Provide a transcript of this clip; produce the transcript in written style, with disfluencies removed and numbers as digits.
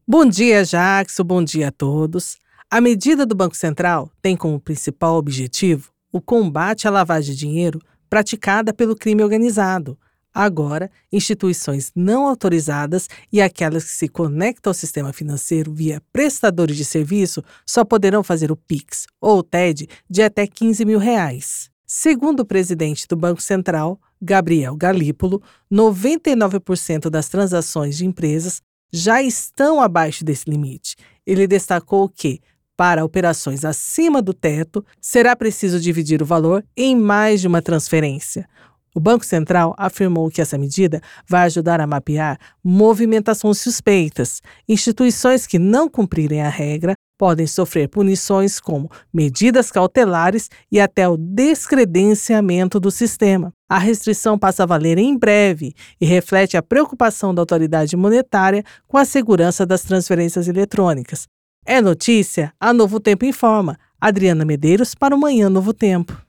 Bom dia, Jackson. Bom dia a todos. A medida do Banco Central tem como principal objetivo o combate à lavagem de dinheiro praticada pelo crime organizado. Agora, instituições não autorizadas e aquelas que se conectam ao sistema financeiro via prestadores de serviço só poderão fazer o PIX ou o TED de até R$ 15 mil. Segundo o presidente do Banco Central, Gabriel Galípolo, 99% das transações de empresas já estão abaixo desse limite. Ele destacou que, para operações acima do teto, será preciso dividir o valor em mais de uma transferência. O Banco Central afirmou que essa medida vai ajudar a mapear movimentações suspeitas. Instituições que não cumprirem a regra podem sofrer punições como medidas cautelares e até o descredenciamento do sistema. A restrição passa a valer em breve e reflete a preocupação da autoridade monetária com a segurança das transferências eletrônicas. É notícia, a Novo Tempo informa. Adriana Medeiros para o Manhã Novo Tempo.